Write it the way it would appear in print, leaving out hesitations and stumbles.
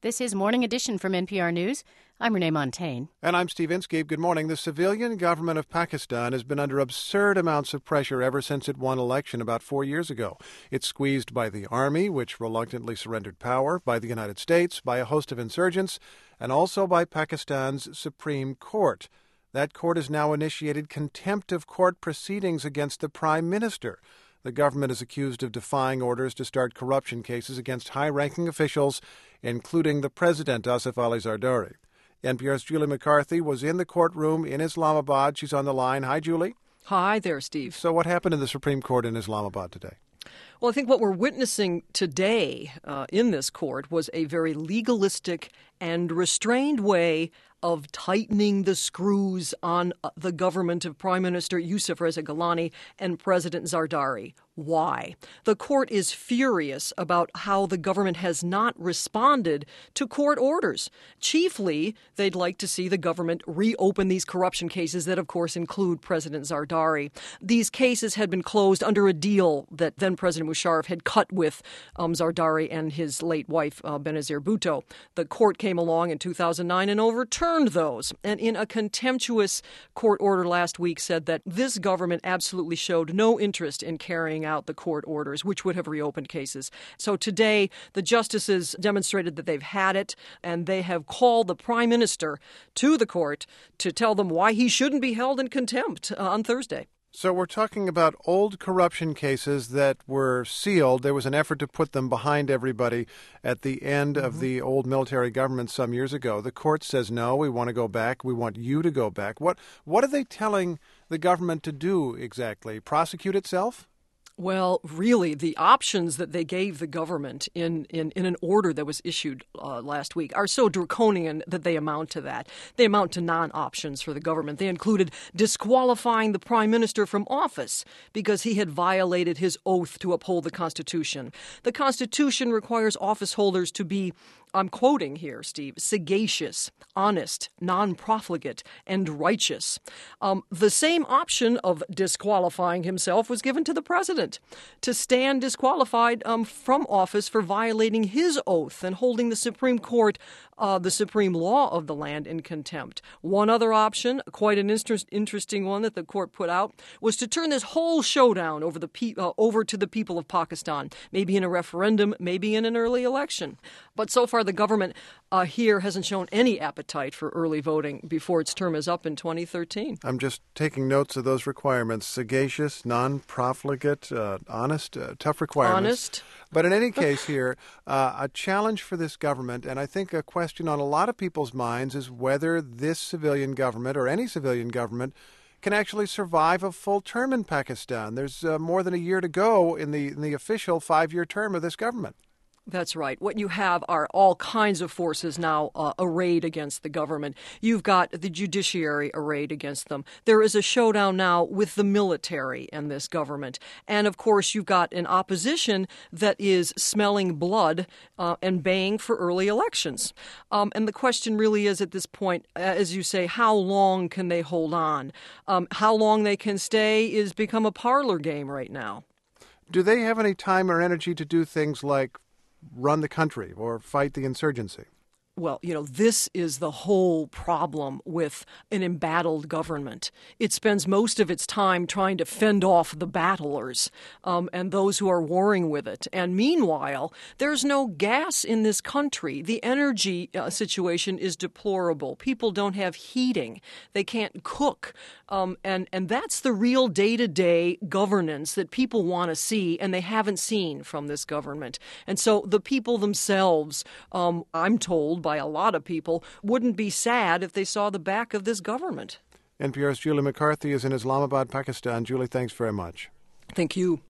This is Morning Edition from NPR News. I'm Renee Montaigne. And I'm Steve Inskeep. Good morning. The civilian government of Pakistan has been under absurd amounts of pressure ever since it won election about 4 years ago. It's squeezed by the army, which reluctantly surrendered power, by the United States, by a host of insurgents, and also by Pakistan's Supreme Court. That court has now initiated contempt of court proceedings against the prime minister. The government is accused of defying orders to start corruption cases against high-ranking officials, including the president, Asif Ali Zardari. NPR's Julie McCarthy was in the courtroom in Islamabad. She's on the line. Hi, Julie. Hi there, Steve. So what happened in the Supreme Court in Islamabad today? Well, I think what we're witnessing today in this court was a very legalistic and restrained way of tightening the screws on the government of Prime Minister Yousaf Reza Gilani and President Zardari. Why? The court is furious about how the government has not responded to court orders. Chiefly, they'd like to see the government reopen these corruption cases that, of course, include President Zardari. These cases had been closed under a deal that then President Musharraf had cut with Zardari and his late wife, Benazir Bhutto. The court came along in 2009 and overturned those. And in a contemptuous court order last week said that this government absolutely showed no interest in carrying out the court orders, which would have reopened cases. So today, the justices demonstrated that they've had it, and they have called the prime minister to the court to tell them why he shouldn't be held in contempt on Thursday. So we're talking about old corruption cases that were sealed. There was an effort to put them behind everybody at the end of the old military government some years ago. The court says, no, we want to go back. We want you to go back. What are they telling the government to do exactly? Prosecute itself? Well, really, the options that they gave the government in an order that was issued last week are so draconian that they amount to that. They amount to non-options for the government. They included disqualifying the prime minister from office because he had violated his oath to uphold the Constitution. The Constitution requires office holders to be, I'm quoting here, Steve, sagacious, honest, non-profligate, and righteous. The same option of disqualifying himself was given to the president to stand disqualified from office for violating his oath and holding the Supreme Court, the supreme law of the land, in contempt. One other option, quite an interesting one that the court put out, was to turn this whole showdown over to the people of Pakistan, maybe in a referendum, maybe in an early election. But so far, the government here hasn't shown any appetite for early voting before its term is up in 2013. I'm just taking notes of those requirements. Sagacious, non-profligate, honest, tough requirements. Honest. But in any case here, a challenge for this government, and I think a question on a lot of people's minds, is whether this civilian government or any civilian government can actually survive a full term in Pakistan. There's more than a year to go in the official 5-year term of this government. That's right. What you have are all kinds of forces now arrayed against the government. You've got the judiciary arrayed against them. There is a showdown now with the military and this government. And, of course, you've got an opposition that is smelling blood and baying for early elections. And the question really is at this point, as you say, how long can they hold on? How long they can stay is become a parlor game right now. Do they have any time or energy to do things like run the country or fight the insurgency? Well, this is the whole problem with an embattled government. It spends most of its time trying to fend off the battlers and those who are warring with it. And meanwhile, there's no gas in this country. The energy situation is deplorable. People don't have heating. They can't cook. And that's the real day-to-day governance that people want to see, and they haven't seen from this government. And so the people themselves, I'm told, by a lot of people, wouldn't be sad if they saw the back of this government. NPR's Julie McCarthy is in Islamabad, Pakistan. Julie, thanks very much. Thank you.